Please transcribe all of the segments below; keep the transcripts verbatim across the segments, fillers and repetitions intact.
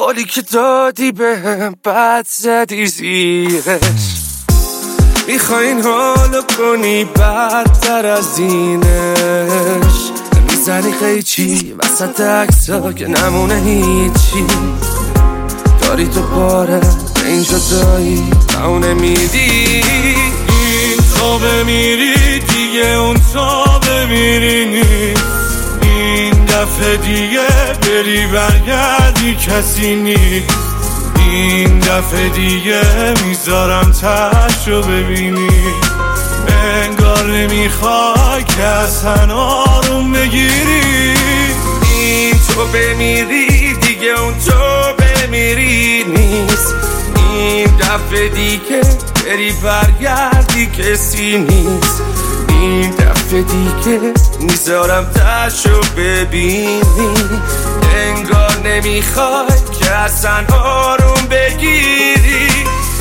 حالی که دادی بهم بد زدی زیرش. میخواین حالو کنی بدتر از اینش. میزنی قیچی وسط عکسا که نمونه هیچی. داری تو پاره به این جدایی اونه میدی. این تا بمیری دیگه اون تا بمیری نیست. این دفعه دیگه بری برگردی کسی نیست. این دفعه دیگه میذارم تشو ببینی. انگار نمیخوای که اصلا آروم بگیری. این تو بمیری دیگه اون تو بمیری نیست. این دفعه دیگه بری برگردی کسی نیست. این دفعه دیگه میذارم تشو ببینی. انگار نمیخوای که اصلا آروم بگیری.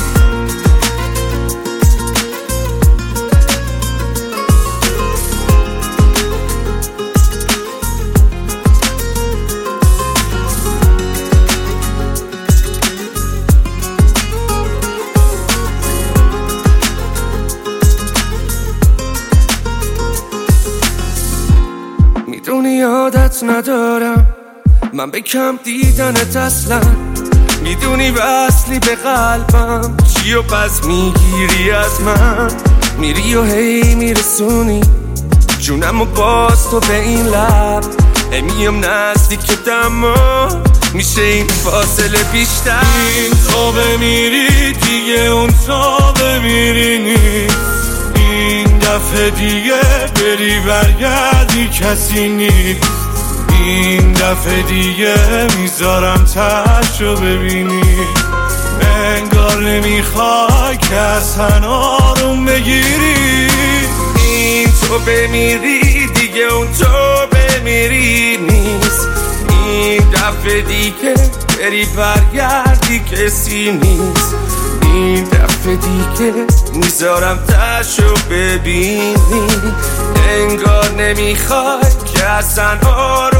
میدونی عادت ندارم من به کم دیدنت اصلا. میدونی وصلی به قلبم چی و پس میگیری از من. میری و هی میرسونی جونم و باز تو به این لب. هی میام نزدیکت اما میشه این فاصله بیشتر. این تو بمیری دیگه اون تا بمیری نیست. این دفعه دیگه بری برگردی کسی نیست. این دفعه دیگه میذارم تشو ببینی. انگار نمیخوای که اصلا آروم بگیری. این تو بمیری دیگه اون تو بمیری نیست. این دفعه دیگه بری برگردی کسی نیست. این دفعه دیگه میذارم تشو ببینی. انگار نمیخوای که اصلا آروم